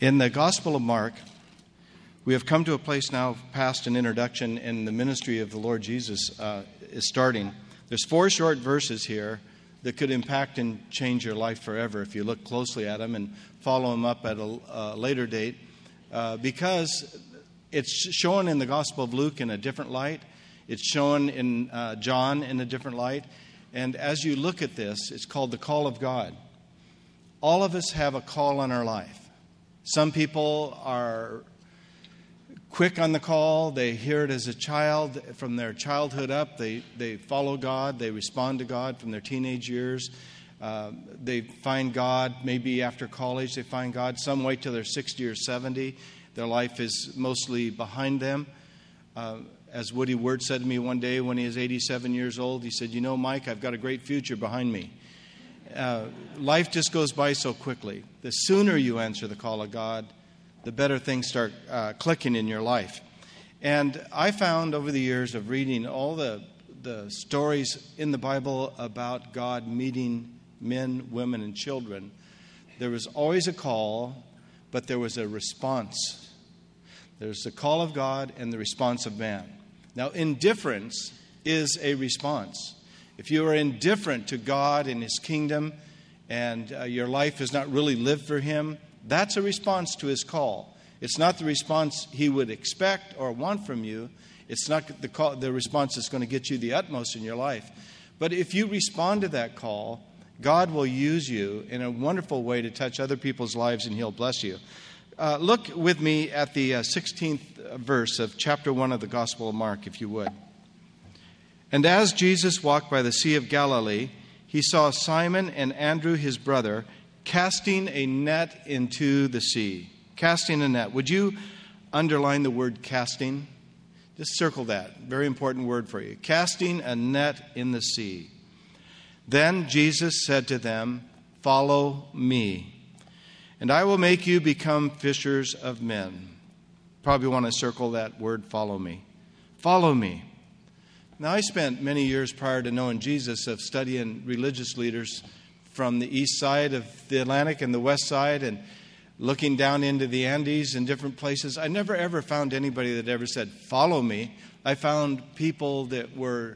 In the Gospel of Mark, we have come to a place now past an introduction, and the ministry of the Lord Jesus is starting. There's 4 short verses here that could impact and change your life forever if you look closely at them and follow them up at a later date, because it's shown in the Gospel of Luke in a different light. It's shown in John in a different light. And as you look at this, it's called the call of God. All of us have a call on our life. Some people are quick on the call. They hear it as a child. From their childhood up, they follow God. They respond to God from their teenage years. They find God maybe after college. They find God. Some wait till they're 60 or 70. Their life is mostly behind them. As Woody Word said to me one day when he was 87 years old, he said, "You know, Mike, I've got a great future behind me." Life just goes by so quickly. The sooner you answer the call of God, the better things start clicking in your life. And I found over the years of reading all the stories in the Bible about God meeting men, women, and children, there was always a call, but there was a response. There's the call of God and the response of man. Now, indifference is a response. If you are indifferent to God and His kingdom and your life is not really lived for Him, that's a response to His call. It's not the response He would expect or want from you. It's not the response that's going to get you the utmost in your life. But if you respond to that call, God will use you in a wonderful way to touch other people's lives, and He'll bless you. Look with me at the 16th verse of chapter 1 of the Gospel of Mark, if you would. "And as Jesus walked by the Sea of Galilee, he saw Simon and Andrew his brother casting a net into the sea." Casting a net. Would you underline the word casting? Just circle that. Very important word for you. Casting a net in the sea. "Then Jesus said to them, 'Follow me, and I will make you become fishers of men.'" Probably want to circle that word, follow me. Follow me. Now, I spent many years prior to knowing Jesus of studying religious leaders from the east side of the Atlantic and the west side and looking down into the Andes and different places. I never ever found anybody that ever said, "Follow me." I found people that were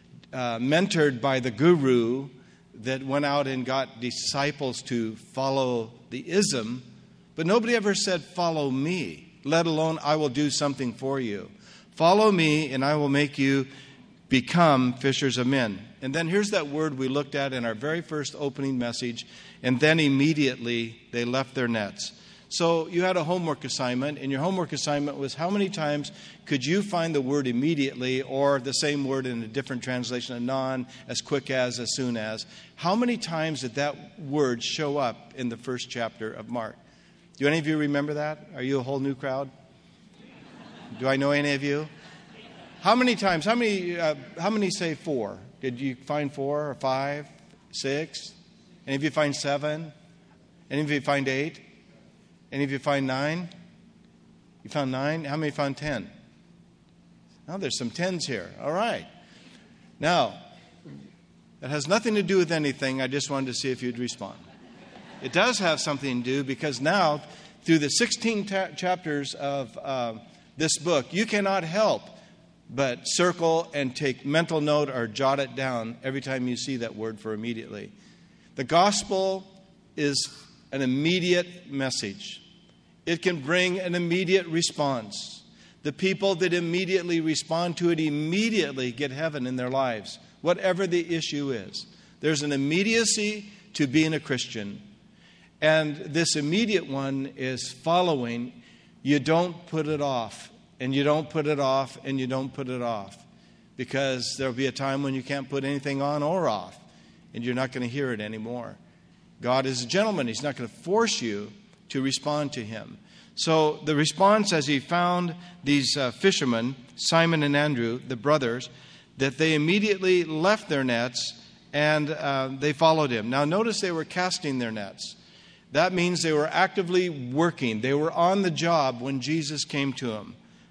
mentored by the guru that went out and got disciples to follow the ism, but nobody ever said, "Follow me," let alone, "I will do something for you." Follow me and I will make you become fishers of men. And then here's that word we looked at in our very first opening message. And then immediately they left their nets. So you had a homework assignment, and your homework assignment was how many times could you find the word immediately, or the same word in a different translation, anon, as quick as soon as. How many times did that word show up in the first chapter of Mark? Do any of you remember that? Are you a whole new crowd? Do I know any of you? How many times? How many say 4? Did you find 4 or 5, 6? Any of you find 7? Any of you find 8? Any of you find 9? You found 9? How many found 10? Now there's some 10s here. All right. Now, that has nothing to do with anything. I just wanted to see if you'd respond. It does have something to do, because now, through the 16 chapters of this book, you cannot help but circle and take mental note or jot it down every time you see that word for immediately. The gospel is an immediate message. It can bring an immediate response. The people that immediately respond to it immediately get heaven in their lives, whatever the issue is. There's an immediacy to being a Christian. And this immediate one is following. You don't put it off. And you don't put it off, and you don't put it off. Because there'll be a time when you can't put anything on or off, and you're not going to hear it anymore. God is a gentleman. He's not going to force you to respond to Him. So the response, as He found these fishermen, Simon and Andrew, the brothers, that they immediately left their nets and they followed Him. Now notice they were casting their nets. That means they were actively working. They were on the job when Jesus came to them.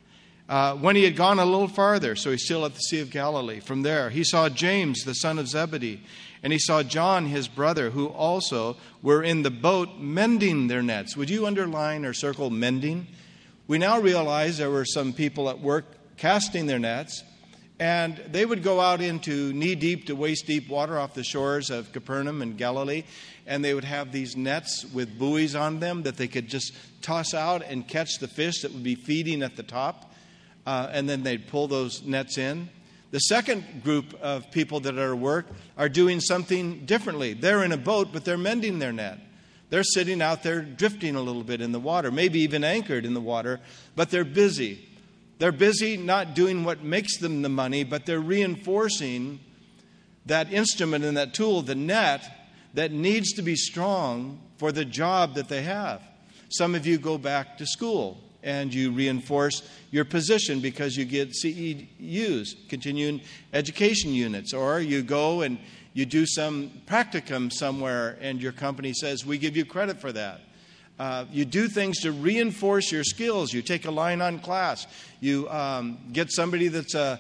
When he had gone a little farther, so he's still at the Sea of Galilee, from there he saw James, the son of Zebedee, and he saw John, his brother, who also were in the boat mending their nets. Would you underline or circle mending? We now realize there were some people at work casting their nets, and they would go out into knee-deep to waist-deep water off the shores of Capernaum and Galilee, and they would have these nets with buoys on them that they could just toss out and catch the fish that would be feeding at the top, and then they'd pull those nets in. The second group of people that are at work are doing something differently. They're in a boat, but they're mending their net. They're sitting out there drifting a little bit in the water, maybe even anchored in the water, but they're busy. They're busy not doing what makes them the money, but they're reinforcing that instrument and that tool, the net, that needs to be strong for the job that they have. Some of you go back to school and you reinforce your position because you get CEUs, continuing education units, or you go and you do some practicum somewhere and your company says, we give you credit for that. You do things to reinforce your skills. You take a line on class. You get somebody that's a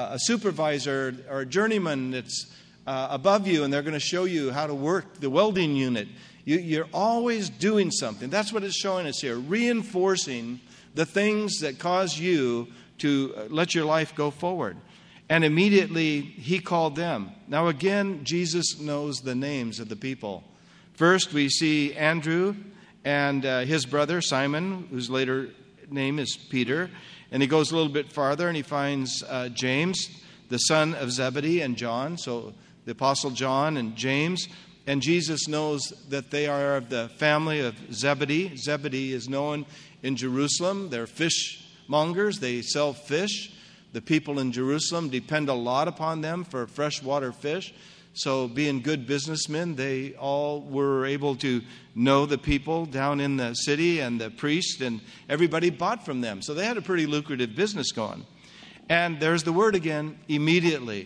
supervisor or a journeyman that's above you, and they're going to show you how to work the welding unit. You're always doing something. That's what it's showing us here, reinforcing the things that cause you to let your life go forward. And immediately he called them. Now again, Jesus knows the names of the people. First, we see Andrew and his brother Simon, whose later name is Peter. And he goes a little bit farther and he finds James, the son of Zebedee, and John. So the Apostle John and James. And Jesus knows that they are of the family of Zebedee. Zebedee is known in Jerusalem. They're fishmongers. They sell fish. The people in Jerusalem depend a lot upon them for freshwater fish. So being good businessmen, they all were able to know the people down in the city and the priest, and everybody bought from them. So they had a pretty lucrative business going. And there's the word again, immediately.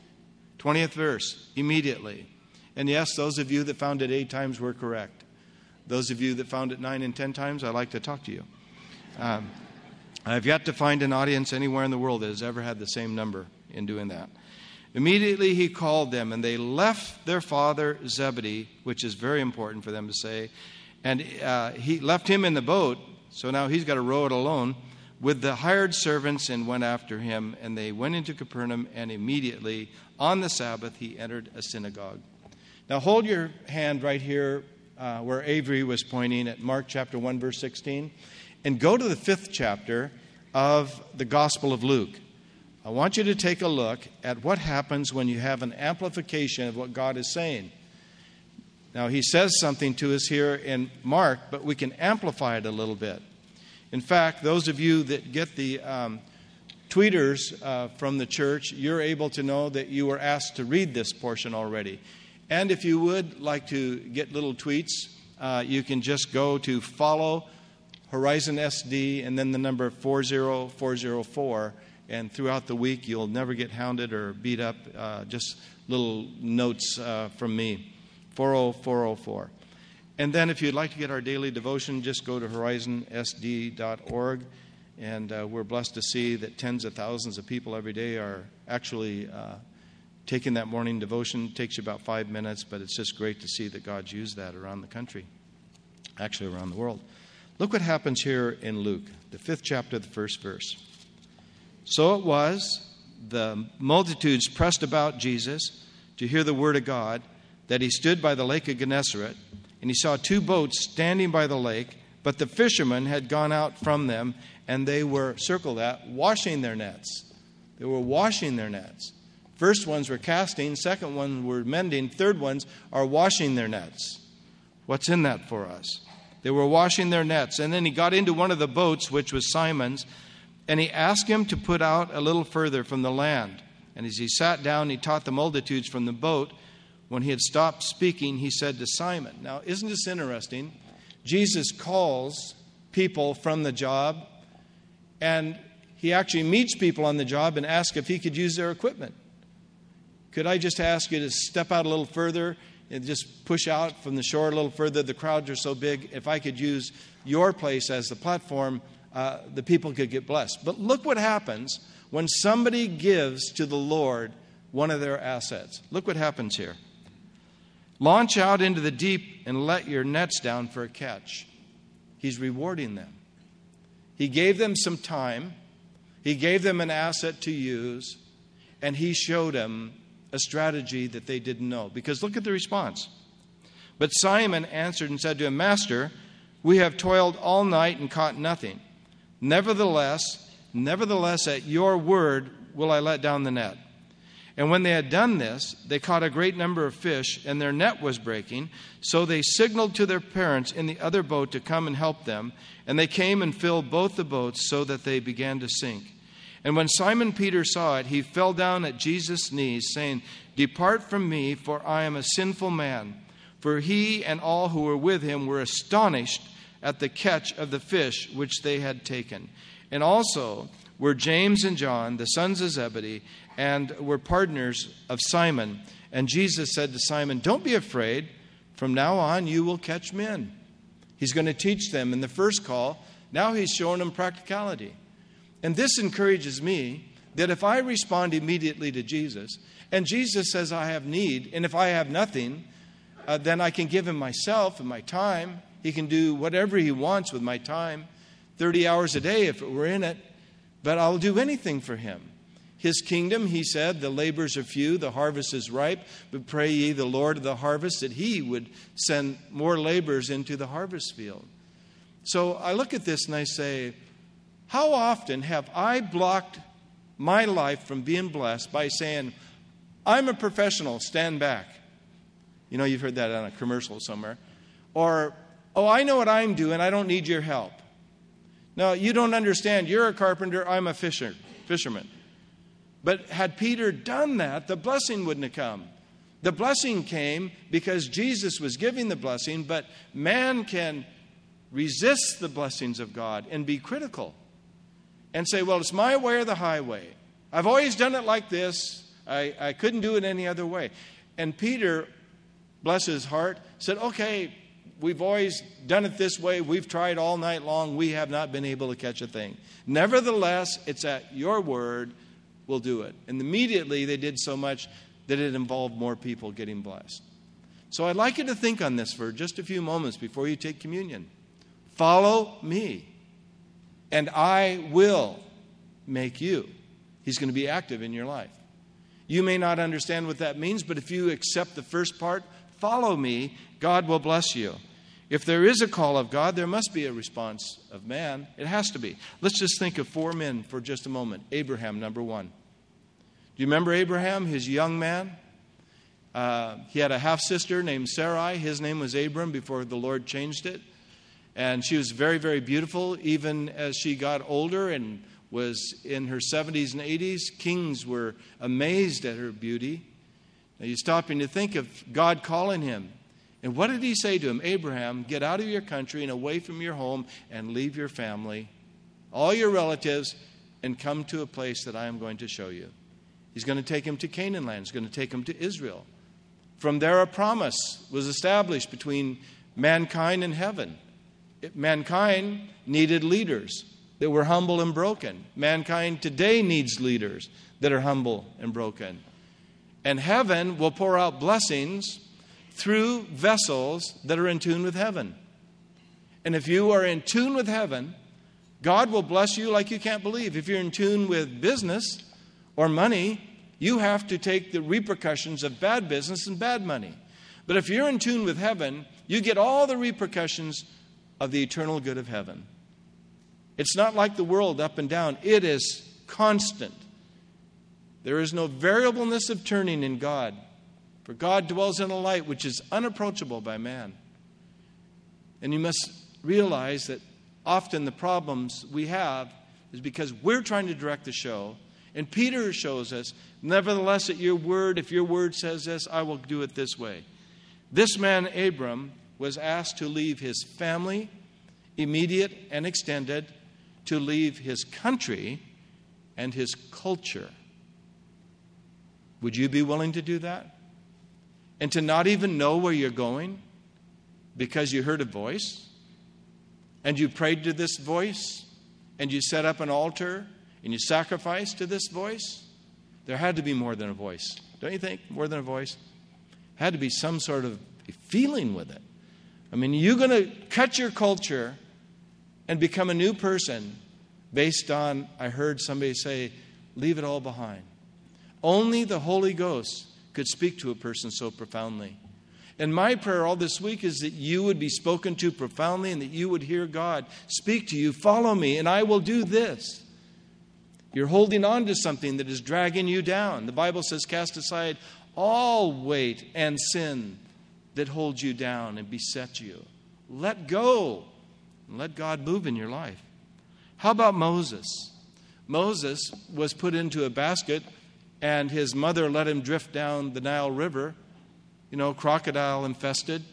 20th verse, immediately. And yes, those of you that found it 8 times were correct. Those of you that found it 9 and 10 times, I'd like to talk to you. I've yet to find an audience anywhere in the world that has ever had the same number in doing that. Immediately he called them, and they left their father Zebedee, which is very important for them to say, and he left him in the boat, so now he's got to row it alone, with the hired servants, and went after him. And they went into Capernaum, and immediately on the Sabbath he entered a synagogue. Now hold your hand right here where Avery was pointing at Mark chapter 1, verse 16, and go to the 5th chapter of the Gospel of Luke. I want you to take a look at what happens when you have an amplification of what God is saying. Now, he says something to us here in Mark, but we can amplify it a little bit. In fact, those of you that get the tweeters from the church, you're able to know that you were asked to read this portion already. And if you would like to get little tweets, you can just go to follow Horizon SD and then the number 40404. And throughout the week, you'll never get hounded or beat up. Just little notes from me, 40404. And then if you'd like to get our daily devotion, just go to horizonsd.org. And we're blessed to see that tens of thousands of people every day are actually taking that morning devotion. It takes you about 5 minutes, but it's just great to see that God's used that around the country, actually around the world. Look what happens here in Luke, the 5th chapter, the 1st verse. So it was, the multitudes pressed about Jesus to hear the word of God, that he stood by the lake of Gennesaret, and he saw 2 boats standing by the lake, but the fishermen had gone out from them, and they were, circle that, washing their nets. They were washing their nets. First ones were casting, second ones were mending, third ones are washing their nets. What's in that for us? They were washing their nets. And then he got into one of the boats, which was Simon's, and he asked him to put out a little further from the land. And as he sat down, he taught the multitudes from the boat. When he had stopped speaking, he said to Simon. Now, isn't this interesting? Jesus calls people from the job, and he actually meets people on the job and asks if he could use their equipment. Could I just ask you to step out a little further and just push out from the shore a little further? The crowds are so big. If I could use your place as the platform, the people could get blessed. But look what happens when somebody gives to the Lord one of their assets. Look what happens here. Launch out into the deep and let your nets down for a catch. He's rewarding them. He gave them some time. He gave them an asset to use. And he showed them a strategy that they didn't know. Because look at the response. But Simon answered and said to him, Master, we have toiled all night and caught nothing. Nevertheless, at your word will I let down the net. And when they had done this, they caught a great number of fish, and their net was breaking. So they signaled to their parents in the other boat to come and help them. And they came and filled both the boats so that they began to sink. And when Simon Peter saw it, he fell down at Jesus' knees, saying, Depart from me, for I am a sinful man. For he and all who were with him were astonished at the catch of the fish which they had taken. And also were James and John, the sons of Zebedee, and were partners of Simon. And Jesus said to Simon, Don't be afraid. From now on you will catch men. He's going to teach them in the first call. Now he's showing them practicality. And this encourages me that if I respond immediately to Jesus, and Jesus says I have need, and if I have nothing, then I can give him myself and my time. He can do whatever he wants with my time, 30 hours a day if it were in it, but I'll do anything for him. His kingdom, he said, the labors are few, the harvest is ripe, but pray ye the Lord of the harvest that he would send more laborers into the harvest field. So I look at this and I say, how often have I blocked my life from being blessed by saying, I'm a professional, stand back. You know, you've heard that on a commercial somewhere. Or, oh, I know what I'm doing, I don't need your help. No, you don't understand. You're a carpenter, I'm a fisherman. But had Peter done that, the blessing wouldn't have come. The blessing came because Jesus was giving the blessing, but man can resist the blessings of God and be critical and say, well, it's my way or the highway. I've always done it like this. I couldn't do it any other way. And Peter, bless his heart, said, okay, we've always done it this way. We've tried all night long. We have not been able to catch a thing. Nevertheless, it's at your word, we'll do it. And immediately they did so much that it involved more people getting blessed. So I'd like you to think on this for just a few moments before you take communion. Follow me, and I will make you. He's going to be active in your life. You may not understand what that means, but if you accept the first part, follow me, God will bless you. If there is a call of God, there must be a response of man. It has to be. Let's just think of 4 men for just a moment. Abraham, number 1. Do you remember Abraham, his young man? He had a half-sister named Sarai. His name was Abram before the Lord changed it. And she was very, very beautiful, even as she got older and was in her 70s and 80s. Kings were amazed at her beauty. Now you stop and you think of God calling him. And what did he say to him? Abraham, get out of your country and away from your home and leave your family, all your relatives, and come to a place that I am going to show you. He's going to take him to Canaan land. He's going to take him to Israel. From there, a promise was established between mankind and heaven. Mankind needed leaders that were humble and broken. Mankind today needs leaders that are humble and broken. And heaven will pour out blessings through vessels that are in tune with heaven. And if you are in tune with heaven, God will bless you like you can't believe. If you're in tune with business or money, you have to take the repercussions of bad business and bad money. But if you're in tune with heaven, you get all the repercussions of the eternal good of heaven. It's not like the world up and down. It is constant. There is no variableness of turning in God. For God dwells in a light which is unapproachable by man. And you must realize that often the problems we have is because we're trying to direct the show. And Peter shows us, nevertheless, at your word, if your word says this, I will do it this way. This man, Abram, was asked to leave his family, immediate and extended, to leave his country and his culture. Would you be willing to do that? And to not even know where you're going because you heard a voice and you prayed to this voice and you set up an altar and you sacrifice to this voice, there had to be more than a voice. Don't you think? More than a voice? Had to be some sort of feeling with it. I mean, you're going to cut your culture and become a new person based on, I heard somebody say, leave it all behind. Only the Holy Ghost could speak to a person so profoundly. And my prayer all this week is that you would be spoken to profoundly and that you would hear God speak to you. Follow me and I will do this. You're holding on to something that is dragging you down. The Bible says, cast aside all weight and sin that holds you down and beset you. Let go and let God move in your life. How about Moses? Moses was put into a basket and his mother let him drift down the Nile River. You know, crocodile infested,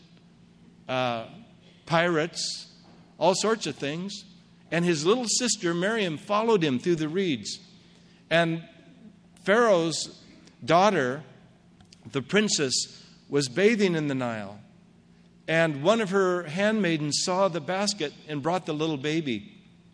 pirates, all sorts of things. And his little sister Miriam followed him through the reeds. And Pharaoh's daughter, the princess, was bathing in the Nile. And one of her handmaidens saw the basket and brought the little baby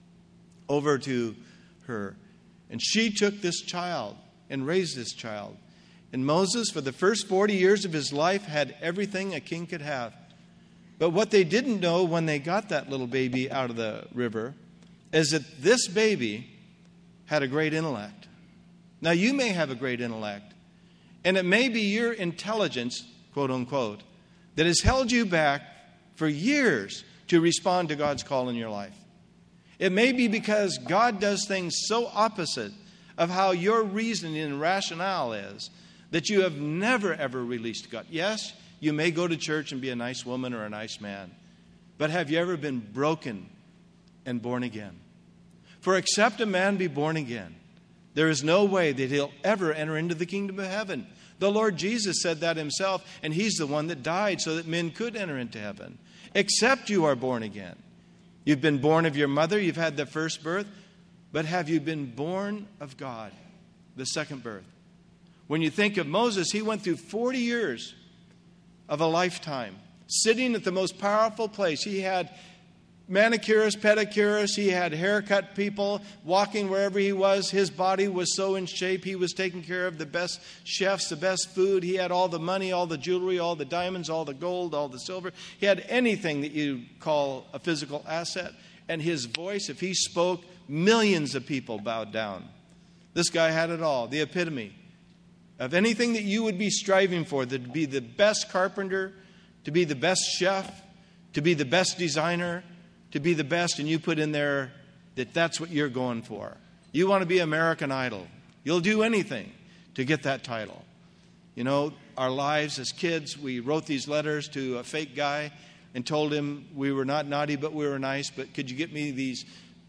over to her. And she took this child and raised this child. And Moses, for the first 40 years of his life, had everything a king could have. But what they didn't know when they got that little baby out of the river is that this baby had a great intellect. Now, you may have a great intellect, and it may be your intelligence, quote unquote, that has held you back for years to respond to God's call in your life. It may be because God does things so opposite of how your reasoning and rationale is that you have never, ever released God. Yes, you may go to church and be a nice woman or a nice man, but have you ever been broken and born again? For except a man be born again, there is no way that he'll ever enter into the kingdom of heaven. The Lord Jesus said that himself, and he's the one that died so that men could enter into heaven. Except you are born again. You've been born of your mother, you've had the first birth, but have you been born of God, the second birth? When you think of Moses, he went through 40 years of a lifetime, sitting at the most powerful place. He had manicurists, pedicurists, he had haircut people walking wherever he was. His body was so in shape. He was taking care of the best chefs, the best food. He had all the money, all the jewelry, all the diamonds, all the gold, all the silver. He had anything that you call a physical asset. And his voice, if he spoke, millions of people bowed down. This guy had it all, the epitome of anything that you would be striving for, to be the best carpenter, to be the best chef, to be the best designer, to be the best, and you put in there that that's what you're going for. You want to be American Idol. You'll do anything to get that title. You know, our lives as kids, we wrote these letters to a fake guy and told him we were not naughty, but we were nice, but could you get me these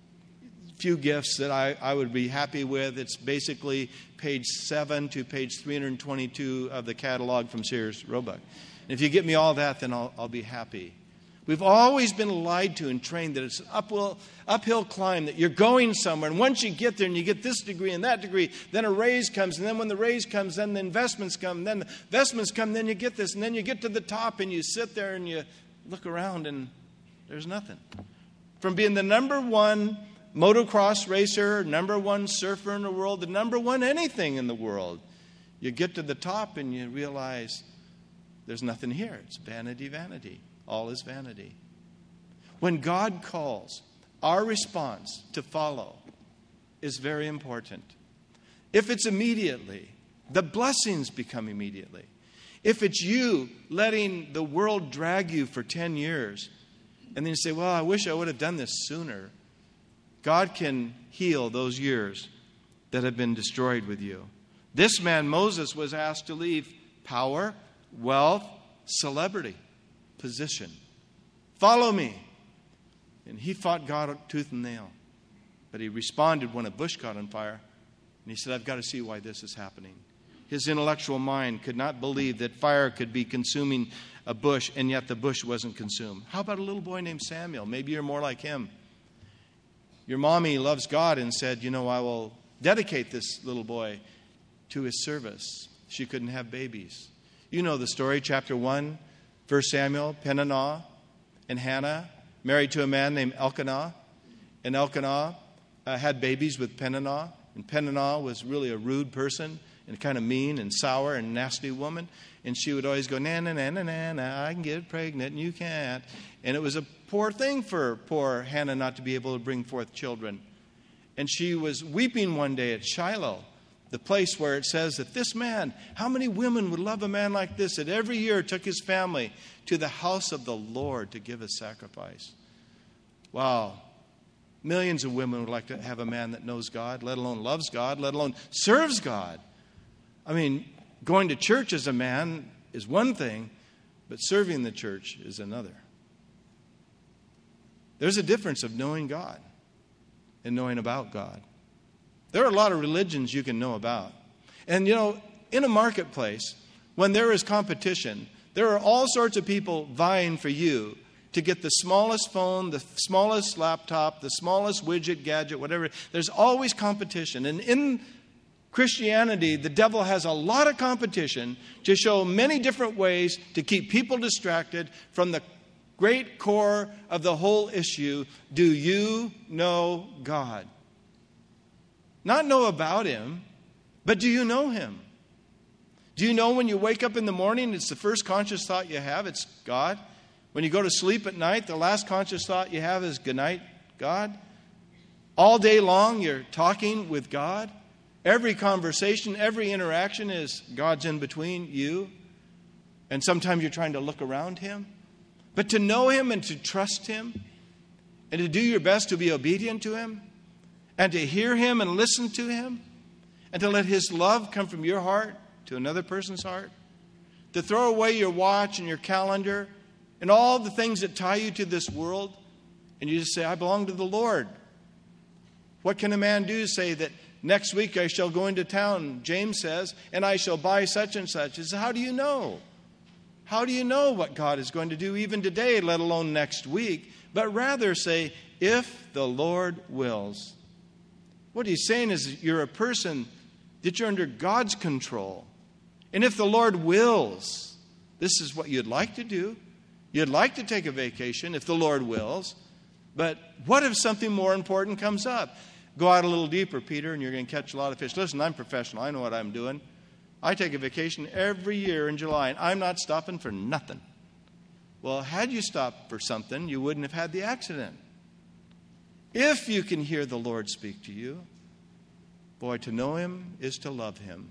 few gifts that I would be happy with? It's basically page 7 to page 322 of the catalog from Sears Roebuck. And if you get me all that, then I'll be happy. We've always been lied to and trained that it's an uphill climb, that you're going somewhere. And once you get there and you get this degree and that degree, then a raise comes. And then when the raise comes, then the investments come. Then the investments come, then you get this. And then you get to the top and you sit there and you look around and there's nothing. From being the number one motocross racer, number one surfer in the world, the number one anything in the world, you get to the top and you realize there's nothing here. It's vanity, vanity. All is vanity. When God calls, our response to follow is very important. If it's immediately, the blessings become immediately. If it's you letting the world drag you for 10 years, and then you say, well, I wish I would have done this sooner, God can heal those years that have been destroyed with you. This man, Moses, was asked to leave power, wealth, celebrity, position. Follow me. And he fought God tooth and nail. But he responded when a bush caught on fire. And he said, I've got to see why this is happening. His intellectual mind could not believe that fire could be consuming a bush, and yet the bush wasn't consumed. How about a little boy named Samuel? Maybe you're more like him. Your mommy loves God and said, you know, I will dedicate this little boy to his service. She couldn't have babies. You know the story, chapter 1, 1 Samuel, Peninnah and Hannah married to a man named Elkanah. And Elkanah had babies with Peninnah. And Peninnah was really a rude person and kind of mean and sour and nasty woman. And she would always go, na, na, na, na, na, na, I can get pregnant and you can't. And it was a poor thing for poor Hannah not to be able to bring forth children. And she was weeping one day at Shiloh, the place where it says that this man, how many women would love a man like this, that every year took his family to the house of the Lord to give a sacrifice. Wow. Millions of women would like to have a man that knows God, let alone loves God, let alone serves God. I mean, going to church as a man is one thing, but serving the church is another. There's a difference of knowing God and knowing about God. There are a lot of religions you can know about. And, in a marketplace, when there is competition, there are all sorts of people vying for you to get the smallest phone, the smallest laptop, the smallest widget, gadget, whatever. There's always competition. And in Christianity, the devil has a lot of competition to show many different ways to keep people distracted from the great core of the whole issue. Do you know God? Not know about Him, but do you know Him? Do you know when you wake up in the morning, it's the first conscious thought you have, it's God? When you go to sleep at night, the last conscious thought you have is, good night, God? All day long, you're talking with God. Every conversation, every interaction is God's in between you. And sometimes you're trying to look around Him. But to know Him and to trust Him and to do your best to be obedient to Him and to hear Him and listen to Him and to let His love come from your heart to another person's heart. To throw away your watch and your calendar and all the things that tie you to this world and you just say, I belong to the Lord. What can a man do? Say that next week I shall go into town, James says, and I shall buy such and such. He says, how do you know? How do you know what God is going to do even today, let alone next week? But rather say, if the Lord wills. What he's saying is you're a person that you're under God's control. And if the Lord wills, this is what you'd like to do. You'd like to take a vacation if the Lord wills. But what if something more important comes up? Go out a little deeper, Peter, and you're going to catch a lot of fish. Listen, I'm professional. I know what I'm doing. I take a vacation every year in July, and I'm not stopping for nothing. Well, had you stopped for something, you wouldn't have had the accident. If you can hear the Lord speak to you, boy, to know Him is to love Him.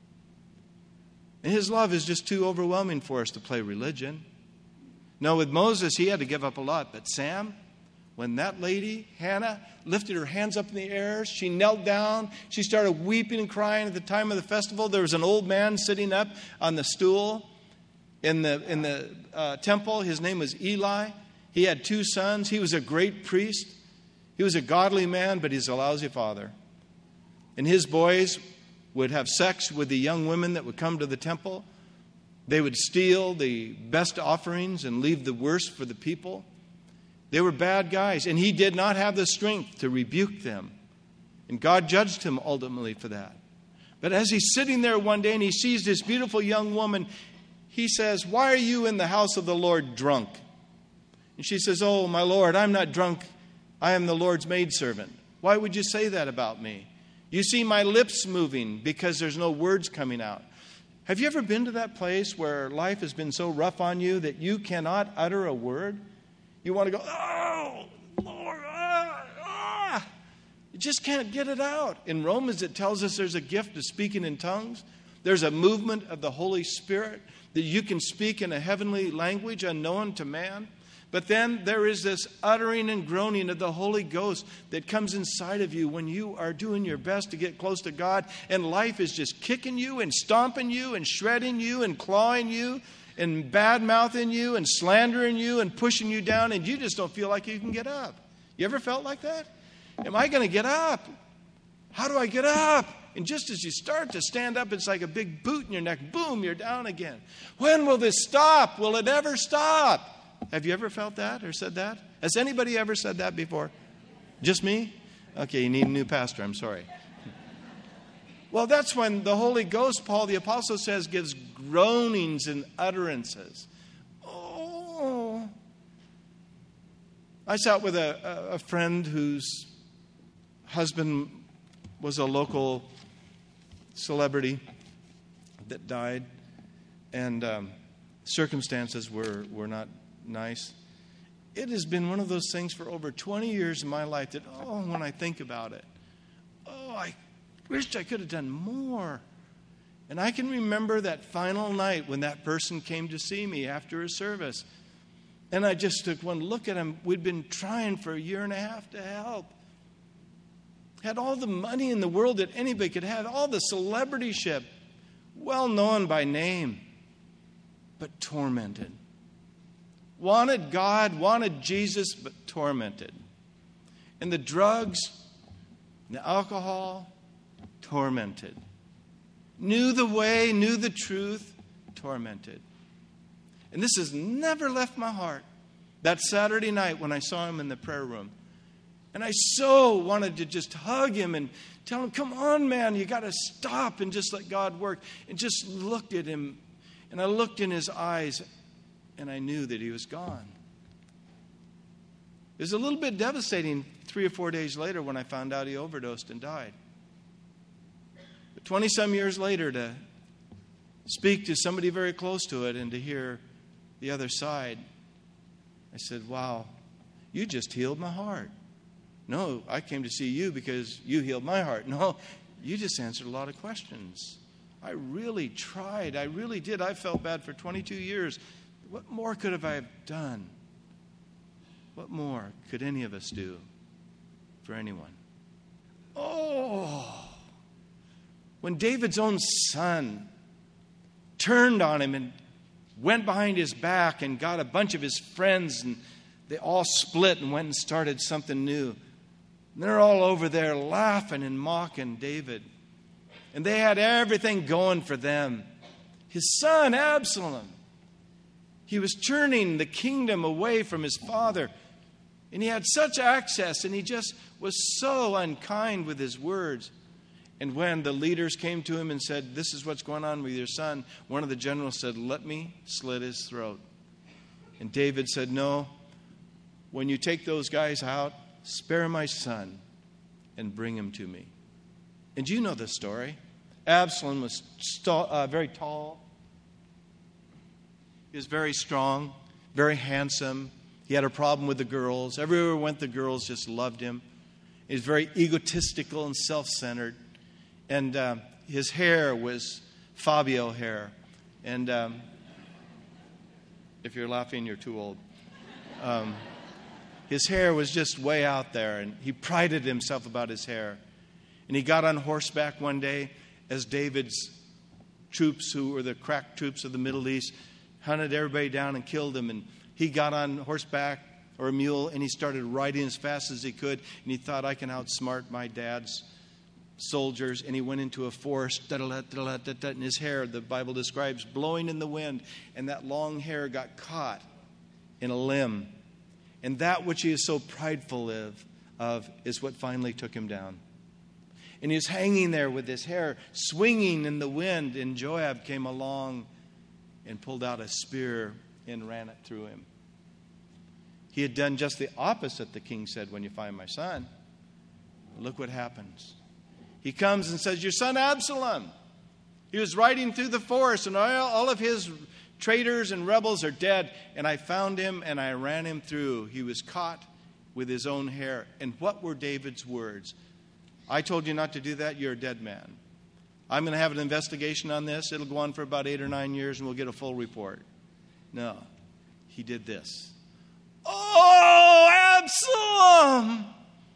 And His love is just too overwhelming for us to play religion. Now, with Moses, he had to give up a lot. But Sam, when that lady, Hannah, lifted her hands up in the air, she knelt down, she started weeping and crying at the time of the festival. There was an old man sitting up on the stool in the temple. His name was Eli. He had 2 sons. He was a great priest. He was a godly man, but he's a lousy father. And his boys would have sex with the young women that would come to the temple. They would steal the best offerings and leave the worst for the people. They were bad guys, and he did not have the strength to rebuke them. And God judged him ultimately for that. But as he's sitting there one day and he sees this beautiful young woman, he says, why are you in the house of the Lord drunk? And she says, oh, my Lord, I'm not drunk. I am the Lord's maidservant. Why would you say that about me? You see my lips moving because there's no words coming out. Have you ever been to that place where life has been so rough on you that you cannot utter a word? You want to go, oh, Lord, You just can't get it out. In Romans, it tells us there's a gift of speaking in tongues. There's a movement of the Holy Spirit that you can speak in a heavenly language unknown to man. But then there is this uttering and groaning of the Holy Ghost that comes inside of you when you are doing your best to get close to God, and life is just kicking you and stomping you and shredding you and clawing you and bad-mouthing you and slandering you and pushing you down, and you just don't feel like you can get up. You ever felt like that? Am I going to get up? How do I get up? And just as you start to stand up, it's like a big boot in your neck. Boom, you're down again. When will this stop? Will it ever stop? Have you ever felt that or said that? Has anybody ever said that before? Just me? Okay, you need a new pastor. I'm sorry. Well, that's when the Holy Ghost, Paul the Apostle says, gives groanings and utterances. Oh. I sat with a friend whose husband was a local celebrity that died, and circumstances were not nice. It has been one of those things for over 20 years in my life that, when I think about it, I wished I could have done more. And I can remember that final night when that person came to see me after a service. And I just took one look at him. We'd been trying for a year and a half to help. Had all the money in the world that anybody could have, all the celebrityship, well known by name, but tormented. Wanted God, wanted Jesus, but tormented. And the drugs, the alcohol, tormented. Knew the way, knew the truth, tormented. And this has never left my heart. That Saturday night when I saw him in the prayer room. And I so wanted to just hug him and tell him, come on, man, you got to stop and just let God work. And just looked at him. And I looked in his eyes and I knew that he was gone. It was a little bit devastating 3 or 4 days later when I found out he overdosed and died. But 20-some years later, to speak to somebody very close to it and to hear the other side, I said, wow, you just healed my heart. No, I came to see you because you healed my heart. No, you just answered a lot of questions. I really tried. I really did. I felt bad for 22 years. What more could I have done? What more could any of us do for anyone? When David's own son turned on him and went behind his back and got a bunch of his friends, and they all split and went and started something new. And they're all over there laughing and mocking David. And they had everything going for them. His son, Absalom, he was turning the kingdom away from his father. And he had such access, and he just was so unkind with his words. And when the leaders came to him and said, this is what's going on with your son, one of the generals said, let me slit his throat. And David said, no, when you take those guys out, spare my son and bring him to me. And you know the story. Absalom was very tall. He was very strong, very handsome. He had a problem with the girls. Everywhere he went, the girls just loved him. He was very egotistical and self-centered. And his hair was Fabio hair. And if you're laughing, you're too old. His hair was just way out there, and he prided himself about his hair. And he got on horseback one day as David's troops, who were the crack troops of the Middle East, hunted everybody down and killed them. And he got on horseback or a mule, and he started riding as fast as he could. And he thought, I can outsmart my dad's soldiers. And he went into a forest, and his hair, the Bible describes, blowing in the wind. And that long hair got caught in a limb. And that which he is so prideful of is what finally took him down. And he was hanging there with his hair swinging in the wind. And Joab came along and pulled out a spear and ran it through him. He had done just the opposite, the king said, when you find my son. Look what happens. He comes and says, your son Absalom. He was riding through the forest, and all of his traitors and rebels are dead. And I found him and I ran him through. He was caught with his own hair. And what were David's words? I told you not to do that. You're a dead man. I'm going to have an investigation on this. It'll go on for about 8 or 9 years, and we'll get a full report. No. He did this. Oh, Absalom!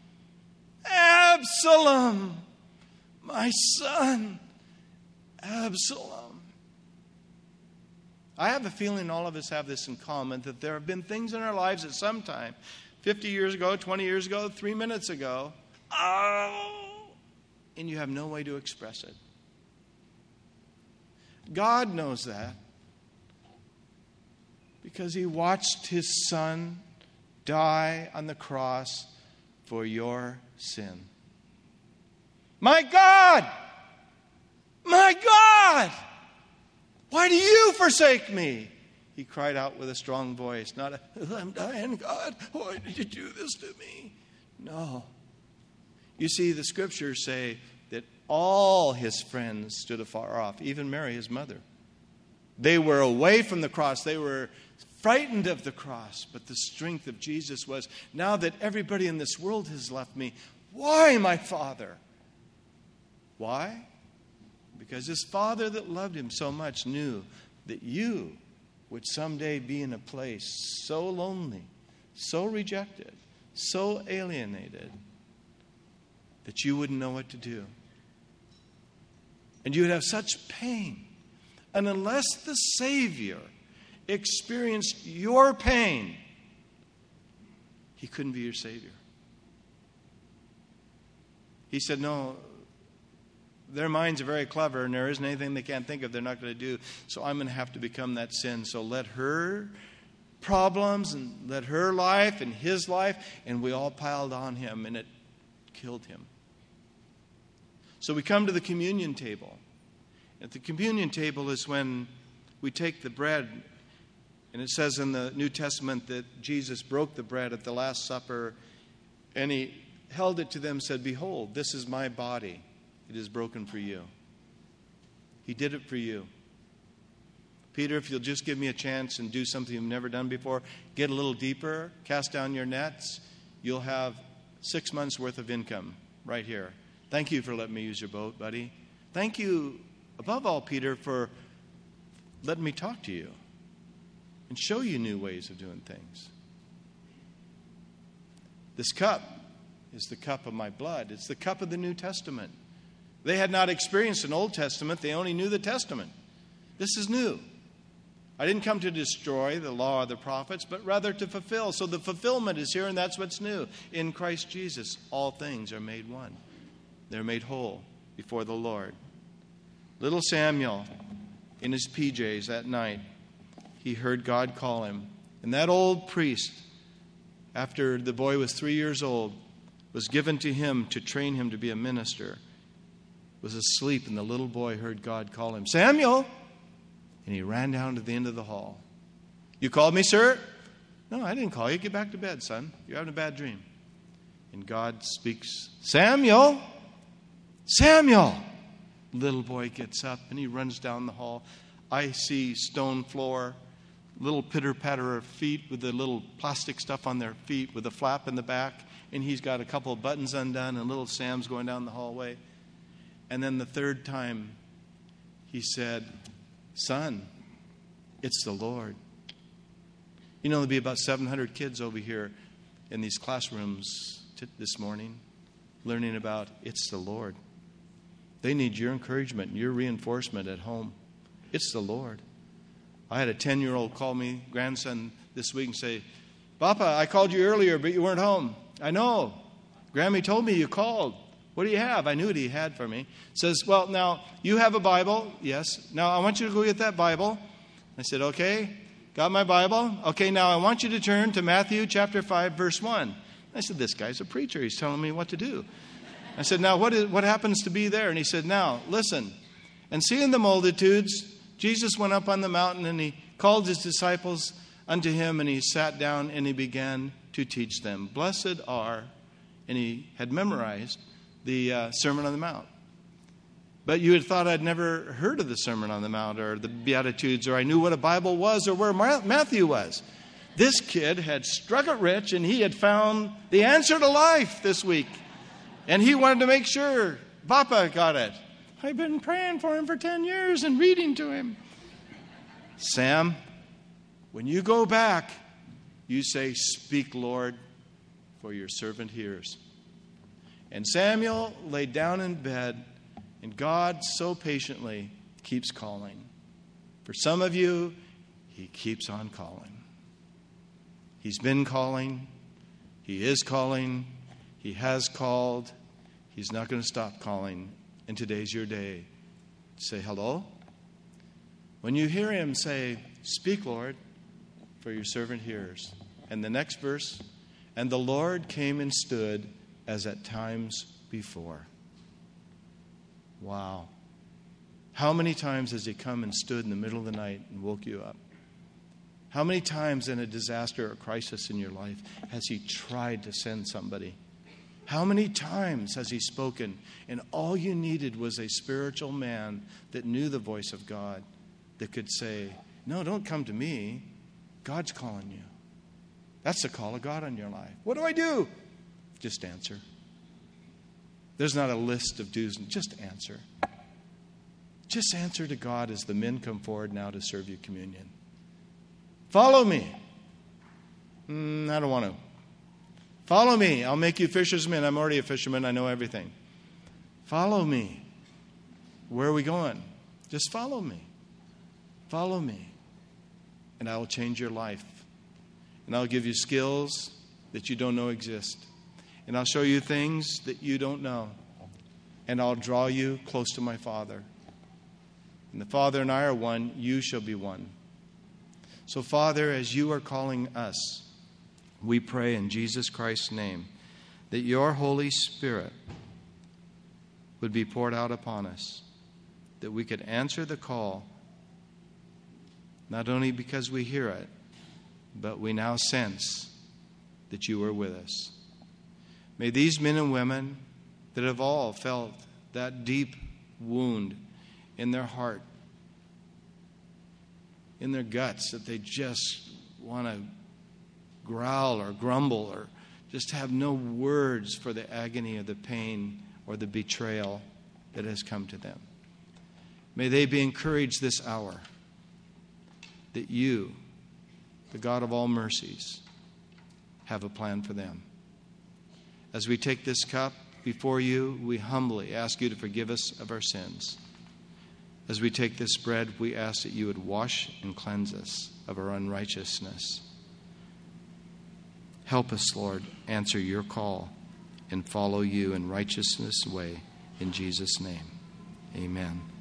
Absalom! My son, Absalom. I have a feeling all of us have this in common, that there have been things in our lives at some time, 50 years ago, 20 years ago, 3 minutes ago, and you have no way to express it. God knows that because he watched his son die on the cross for your sin. My God! My God! Why do you forsake me? He cried out with a strong voice. Not a, I'm dying, God. Why did you do this to me? No. You see, the scriptures say that all his friends stood afar off, even Mary, his mother. They were away from the cross. They were frightened of the cross. But the strength of Jesus was, now that everybody in this world has left me, why, my Father? Why? Because his Father that loved him so much knew that you would someday be in a place so lonely, so rejected, so alienated, that you wouldn't know what to do. And you would have such pain. And unless the Savior experienced your pain, he couldn't be your Savior. He said, no, their minds are very clever, and there isn't anything they can't think of they're not going to do, so I'm going to have to become that sin. So let her problems and let her life and his life, and we all piled on him, and it killed him. So we come to the communion table. At the communion table is when we take the bread, and it says in the New Testament that Jesus broke the bread at the Last Supper, and he held it to them and said, behold, this is my body. It is broken for you. He did it for you. Peter, if you'll just give me a chance and do something you've never done before, get a little deeper, cast down your nets, you'll have 6 months' worth of income right here. Thank you for letting me use your boat, buddy. Thank you, above all, Peter, for letting me talk to you and show you new ways of doing things. This cup is the cup of my blood. It's the cup of the New Testament. They had not experienced an Old Testament. They only knew the Testament. This is new. I didn't come to destroy the law of the prophets, but rather to fulfill. So the fulfillment is here, and that's what's new. In Christ Jesus, all things are made one. They're made whole before the Lord. Little Samuel, in his PJs that night, he heard God call him. And that old priest, after the boy was 3 years old, was given to him to train him to be a minister, was asleep, and the little boy heard God call him, Samuel! And he ran down to the end of the hall. You called me, sir? No, I didn't call you. Get back to bed, son. You're having a bad dream. And God speaks, Samuel! Samuel! Little boy gets up and he runs down the hall. Icy stone floor, little pitter-patter of feet with the little plastic stuff on their feet with a flap in the back. And he's got a couple of buttons undone, and little Sam's going down the hallway. And then the third time, he said, Son, it's the Lord. You know, there'll be about 700 kids over here in these classrooms this morning learning about it's the Lord. They need your encouragement and your reinforcement at home. It's the Lord. I had a 10-year-old call me, grandson, this week and say, Papa, I called you earlier, but you weren't home. I know. Grammy told me you called. What do you have? I knew what he had for me. Says, well, now, you have a Bible. Yes. Now, I want you to go get that Bible. I said, okay. Got my Bible. Okay, now I want you to turn to Matthew chapter 5, verse 1. I said, this guy's a preacher. He's telling me what to do. I said, now, what happens to be there? And he said, now, listen. And seeing the multitudes, Jesus went up on the mountain, and he called his disciples unto him, and he sat down, and he began to teach them. Blessed are, and he had memorized the Sermon on the Mount. But you had thought I'd never heard of the Sermon on the Mount or the Beatitudes, or I knew what a Bible was or where Matthew was. This kid had struck it rich, and he had found the answer to life this week. And he wanted to make sure Papa got it. I've been praying for him for 10 years and reading to him. Sam, when you go back, you say, speak, Lord, for your servant hears. And Samuel laid down in bed, and God so patiently keeps calling. For some of you, he keeps on calling. He's been calling. He is calling. He has called. He's not going to stop calling. And today's your day. Say hello. When you hear him say, speak, Lord, for your servant hears. And the next verse, and the Lord came and stood as at times before. Wow. How many times has he come and stood in the middle of the night and woke you up? How many times in a disaster or crisis in your life has he tried to send somebody? How many times has He spoken? And all you needed was a spiritual man that knew the voice of God that could say, no, don't come to me. God's calling you. That's the call of God on your life. What do I do? Just answer. There's not a list of do's. Just answer. Just answer to God as the men come forward now to serve you communion. Follow me. I don't want to. Follow me. I'll make you fishermen. I'm already a fisherman. I know everything. Follow me. Where are we going? Just follow me. Follow me. And I will change your life. And I'll give you skills that you don't know exist. And I'll show you things that you don't know. And I'll draw you close to my Father. And the Father and I are one. You shall be one. So, Father, as you are calling us, we pray in Jesus Christ's name that your Holy Spirit would be poured out upon us, that we could answer the call, not only because we hear it, but we now sense that you are with us. May these men and women that have all felt that deep wound in their heart, in their guts, that they just want to growl or grumble or just have no words for the agony of the pain or the betrayal that has come to them. May they be encouraged this hour that you, the God of all mercies, have a plan for them. As we take this cup before you, we humbly ask you to forgive us of our sins. As we take this bread, we ask that you would wash and cleanse us of our unrighteousness. Help us, Lord, answer your call and follow you in righteousness way. In Jesus' name, amen.